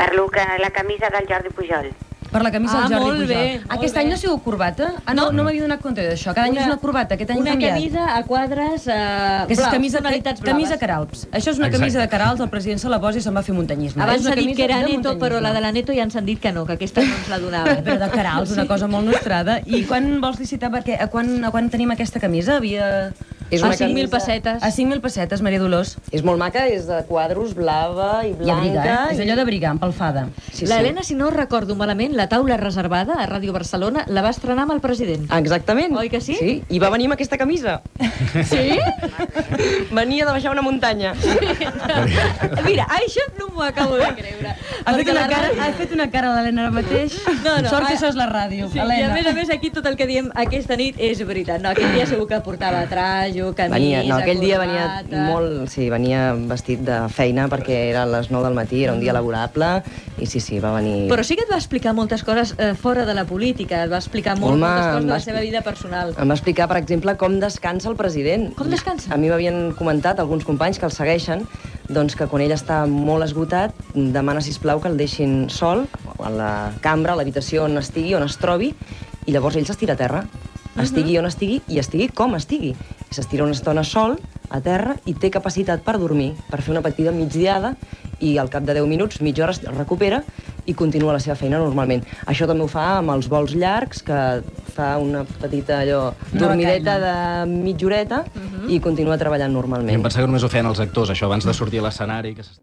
Parlo que la camisa del Jordi Pujol. Per la camisa del Jordi molt Pujol. bé, molt Aquest bé. any no ha sigut corbata? No m'havia donat compte d'això. Cada any és una corbata, aquest any ha una canviat. camisa a quadres Que és blaus, tonalitats blaves. camisa Caralps. Això és una camisa de Caralps, el president se la posa i se'n va a fer muntanyisme. Abans És una s'ha dit camisa que era de Neto, però muntanyisme. la de la Neto ja ens han dit que no, que aquesta no ens la donava. Però de Caralps, una cosa molt nostrada. I quan vols licitar? Perquè a quan tenim aquesta camisa? Havia... És A una 5.000 camisa- pessetes. A 5.000 pessetes, Maria Dolors. És molt maca, és de quadros, blava i I blanca. abrigar, És allò d'abrigar, empalfada. Sí, L'Helena, si no recordo malament, la taula reservada a Ràdio Barcelona la va estrenar amb el president. Exactament. Oi que sí? Sí, i va venir amb aquesta camisa. Sí? Venia de baixar una muntanya. Mira, això no m'ho acabo de creure. Ha fet, Perquè la ràdio- ha fet una cara a l'Helena ara mateix. No, Sort que ara- això és la ràdio, Sí, i Helena. a més aquí tot el que diem aquesta nit és veritat. No, aquell dia segur que portava trajo, camisa, Aquell dia venia corbata. molt... Sí, venia vestit de feina perquè era a les 9 del matí, era un dia laborable, i sí, va venir... Però sí que et va explicar moltes coses fora de la política, et va explicar moltes coses de la seva vida personal. Em va explicar, per exemple, com descansa el president. Com descansa? A mi m'havien comentat alguns companys que el segueixen, doncs que quan ell està molt esgotat demana, sisplau, que el deixin sol a la cambra, a l'habitació on estigui, on es trobi, i llavors ell s'estira a terra. Estigui on estigui i estigui com estigui. I s'estira una estona sol a terra i té capacitat per dormir, per fer una petita migdiada, i al cap de 10 minuts, mitja hora, es recupera i continua la seva feina normalment. Això també ho fa amb els vols llargs, que fa una petita dormideta de mitja horeta i continua treballant normalment. Em pensava que només ho feien els actors, això, abans de sortir a l'escenari. Que